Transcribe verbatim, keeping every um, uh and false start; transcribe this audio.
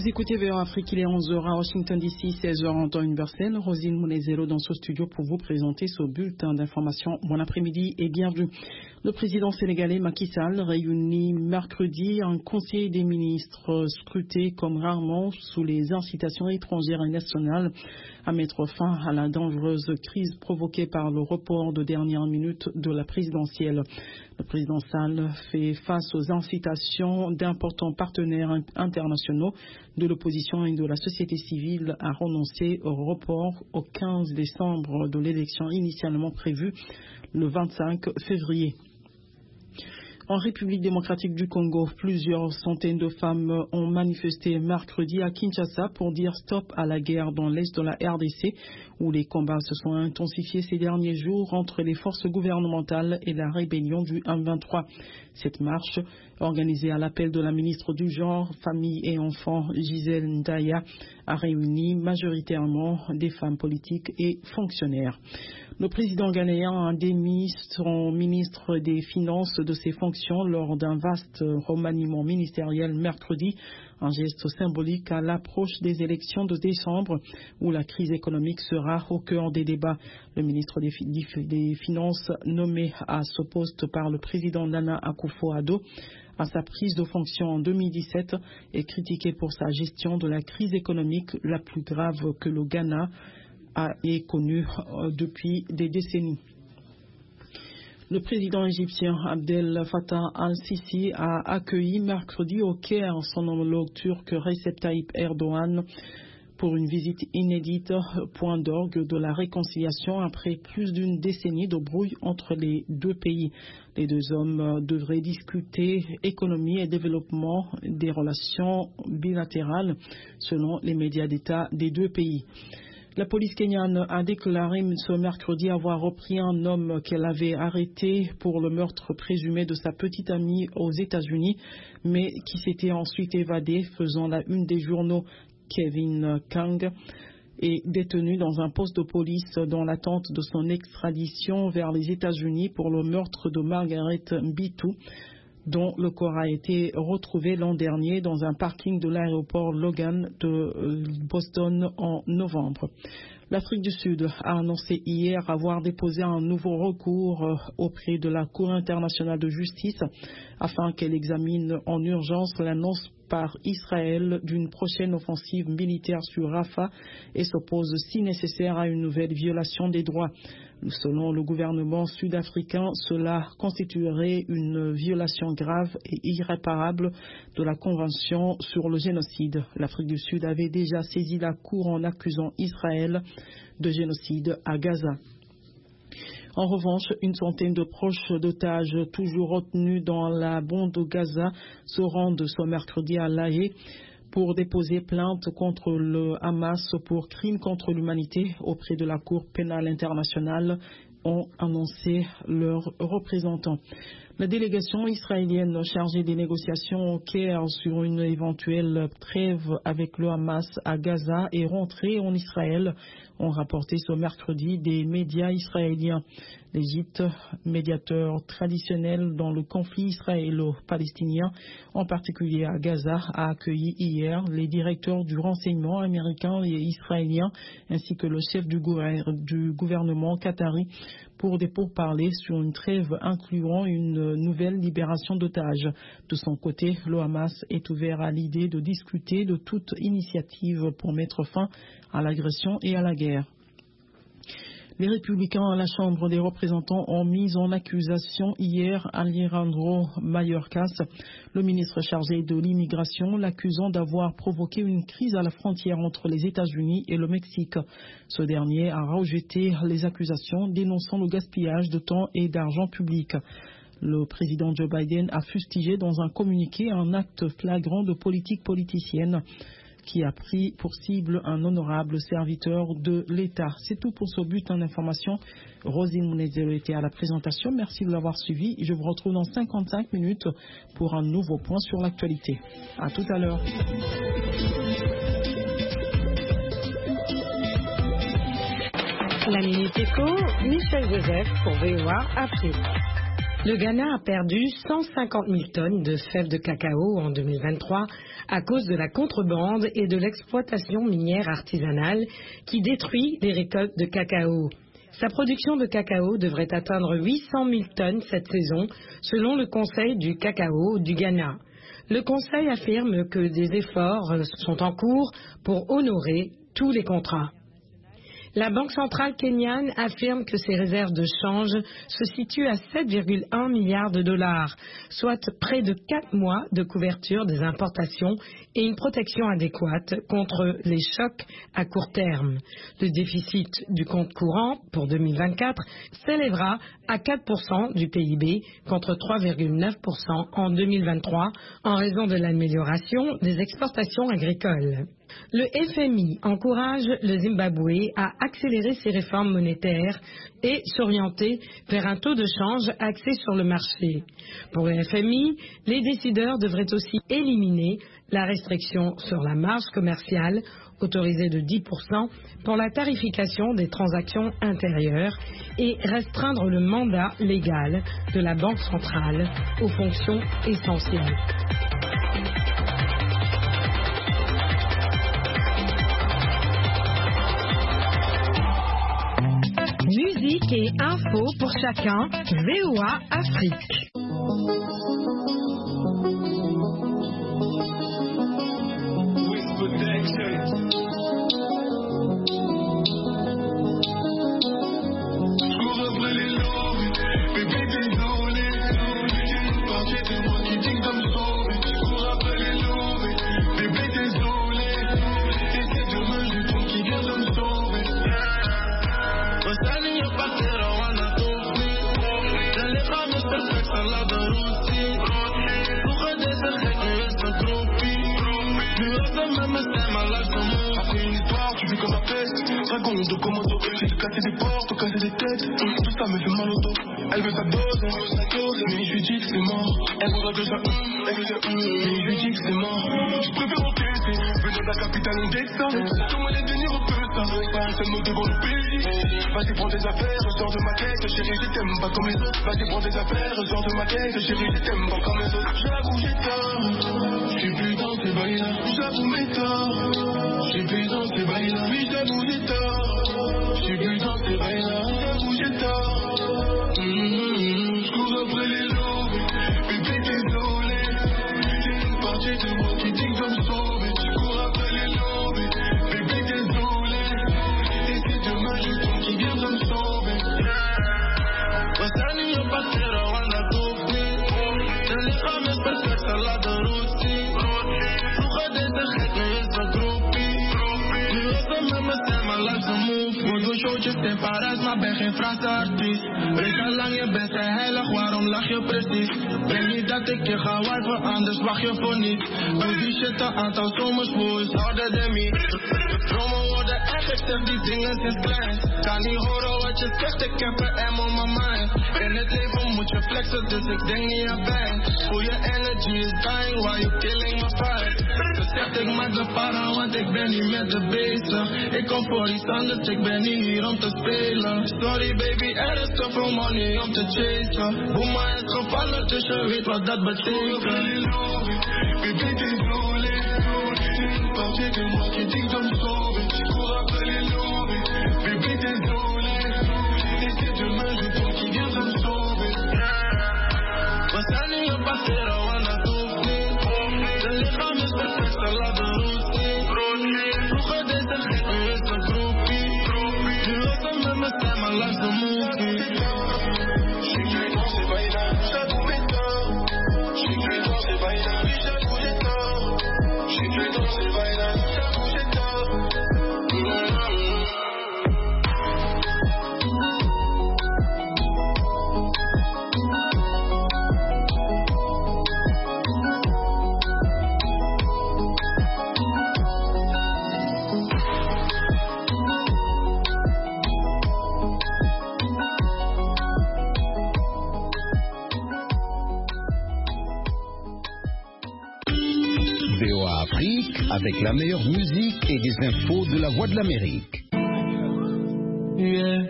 Vous écoutez V O Afrique, il est onze heures à Washington D C, seize heures en temps universel. Rosine Mounezelo dans ce studio pour vous présenter ce bulletin d'information. Bon après-midi et bienvenue. Le président sénégalais Macky Sall réunit mercredi un conseil des ministres scruté comme rarement sous les incitations étrangères et nationales à mettre fin à la dangereuse crise provoquée par le report de dernière minute de la présidentielle. Le président Sall fait face aux incitations d'importants partenaires internationaux de l'opposition et de la société civile à renoncer au report au quinze décembre de l'élection initialement prévue le vingt-cinq février. En République démocratique du Congo, plusieurs centaines de femmes ont manifesté mercredi à Kinshasa pour dire stop à la guerre dans l'est de la R D C, où les combats se sont intensifiés ces derniers jours entre les forces gouvernementales et la rébellion du M vingt-trois. Cette marche, organisée à l'appel de la ministre du Genre, Famille et Enfants, Gisèle Ndaya, a réuni majoritairement des femmes politiques et fonctionnaires. Le président ghanéen a démis son ministre des Finances de ses fonctions lors d'un vaste remaniement ministériel mercredi, un geste symbolique à l'approche des élections de décembre où la crise économique sera au cœur des débats. Le ministre des, des Finances, nommé à ce poste par le président Nana Akufo-Addo, à sa prise de fonction en deux mille dix-sept, est critiqué pour sa gestion de la crise économique la plus grave que le Ghana a est connu depuis des décennies. Le président égyptien Abdel Fattah al-Sisi a accueilli mercredi au Caire son homologue turc Recep Tayyip Erdogan pour une visite inédite, point d'orgue de la réconciliation après plus d'une décennie de brouille entre les deux pays. Les deux hommes devraient discuter économie et développement des relations bilatérales selon les médias d'État des deux pays. La police kenyane a déclaré ce mercredi avoir repris un homme qu'elle avait arrêté pour le meurtre présumé de sa petite amie aux États-Unis, mais qui s'était ensuite évadé, faisant la une des journaux. Kevin Kang est détenu dans un poste de police dans l'attente de son extradition vers les États-Unis pour le meurtre de Margaret Mbitu, dont le corps a été retrouvé l'an dernier dans un parking de l'aéroport Logan de Boston en novembre. L'Afrique du Sud a annoncé hier avoir déposé un nouveau recours auprès de la Cour internationale de justice afin qu'elle examine en urgence l'annonce par Israël d'une prochaine offensive militaire sur Rafah et s'oppose si nécessaire à une nouvelle violation des droits. Selon le gouvernement sud-africain, cela constituerait une violation grave et irréparable de la Convention sur le génocide. L'Afrique du Sud avait déjà saisi la Cour en accusant Israël de génocide à Gaza. En revanche, une centaine de proches d'otages toujours retenus dans la bande de Gaza se rendent ce mercredi à La Haye pour déposer plainte contre le Hamas pour crimes contre l'humanité auprès de la Cour pénale internationale, ont annoncé leurs représentants. La délégation israélienne chargée des négociations au Caire sur une éventuelle trêve avec le Hamas à Gaza est rentrée en Israël, ont rapporté ce mercredi des médias israéliens. L'Égypte, médiateur traditionnel dans le conflit israélo-palestinien, en particulier à Gaza, a accueilli hier les directeurs du renseignement américain et israélien ainsi que le chef du, gouver- du gouvernement qatari pour des pourparlers sur une trêve incluant une nouvelle libération d'otages. De son côté, le Hamas est ouvert à l'idée de discuter de toute initiative pour mettre fin à l'agression et à la guerre. Les républicains à la Chambre des représentants ont mis en accusation hier Alejandro Mayorkas, le ministre chargé de l'immigration, l'accusant d'avoir provoqué une crise à la frontière entre les États-Unis et le Mexique. Ce dernier a rejeté les accusations, dénonçant le gaspillage de temps et d'argent public. Le président Joe Biden a fustigé dans un communiqué un acte flagrant de politique politicienne qui a pris pour cible un honorable serviteur de l'État. C'est tout pour ce bulletin d'information. Rosine Mounezelo était à la présentation. Merci de l'avoir suivi. Je vous retrouve dans cinquante-cinq minutes pour un nouveau point sur l'actualité. À tout à l'heure. La Minute Éco, Michel Joseph pour V O A Afrique. Le Ghana a perdu cent cinquante mille tonnes de fèves de cacao en deux mille vingt-trois à cause de la contrebande et de l'exploitation minière artisanale qui détruit les récoltes de cacao. Sa production de cacao devrait atteindre huit cent mille tonnes cette saison, selon le Conseil du cacao du Ghana. Le Conseil affirme que des efforts sont en cours pour honorer tous les contrats. La Banque centrale kenyane affirme que ses réserves de change se situent à sept virgule un milliards de dollars, soit près de quatre mois de couverture des importations et une protection adéquate contre les chocs à court terme. Le déficit du compte courant pour deux mille vingt-quatre s'élèvera à quatre pour cent du P I B contre trois virgule neuf pour cent en deux mille vingt-trois en raison de l'amélioration des exportations agricoles. Le F M I encourage le Zimbabwe à accélérer ses réformes monétaires et s'orienter vers un taux de change axé sur le marché. Pour le F M I, les décideurs devraient aussi éliminer la restriction sur la marge commerciale autorisée de dix pour cent pour la tarification des transactions intérieures et restreindre le mandat légal de la Banque centrale aux fonctions essentielles. Musique et info pour chacun, V O A Afrique. Raconte de comment j'ai dû casser des portes, casser des têtes. Tout ça me fait mal au dos. Elle veut sa dose, elle veut sa dose. Mais je lui dis que c'est mort. Elle voudra que je la elle veut sa mais je lui dis que c'est mort. Je préfère encaisser. Venir de la capitale en Texas. Comment les venir au peu ça. Pas un seul mot devant le P J. Vas-y prends tes affaires, sors de ma tête. Chérie je t'aime pas comme les autres. Vas-y prends tes affaires, sors de ma tête. Chérie je t'aime pas comme les autres. J'avoue j'ai tort. J'suis plus dans ces bails-là. J'avoue mes torts. J'suis plus dans ces bails-là. Oui j'avoue j'ai tort. J'suis plus dans ces bails-là. J'avoue j'ai tort. Mmh, j'cours après les loups. Bébé désolé. J'ai une partie de moi qui dit que je me sauve. J'cours après les loups. Bébé désolé. Et si demain je tombe qui vient de me sauver. Wasani yo pasero anda tupi. Tani khamis perfect salade rosti. Vroeger deze gek, nu is mijn groepie. Nu is het met me stem, maar laat ze move. Moet doen showtjes in Parijs, maar ben geen Franse artiest. Weet al lang je bent zij heilig, waarom lach je precies? Denk niet dat ik je ga wipen, anders wacht je voor niets. Doe die shit een aantal zomers, boys, harder than me. Dromen worden echt, ik zeg die dingen sinds klein. Kan niet horen wat je zegt, ik heb een M on my mind. In het leven moet je flexen, dus ik denk niet aan pijn. Hoe je energy is dying, while you killing my vibe. Ze zegt ik maak de para, want ik ben niet met de bezig. Ik kom voor iets anders, ik ben niet hier om te spelen. Sorry baby, er is te veel money om te chasen. Boema is gevallen, dus je weet wat dat betekent. Baby, désolé. Une partie de moi qui dit que je me sauve. Je cours après les loups. Baby, désolé. Et si demain je tombe, qui vient de me sauver? Wasani yo pasero anda tupi. Zijn lichaam is perfect, salade rosti. Vroeger deze gek, nu is een groepie. Nu loopt hem met mijn stem, maar laat de movie. J'suis plus dans ces bails-là, j'avoue mes torts. J'suis plus dans ces bails-là, oui j'avoue j'ai tort. J'suis plus dans ces bails-là, j'avoue j'ai tort. V O A Afrique avec la meilleure musique et des infos de la Voix de l'Amérique. Yeah.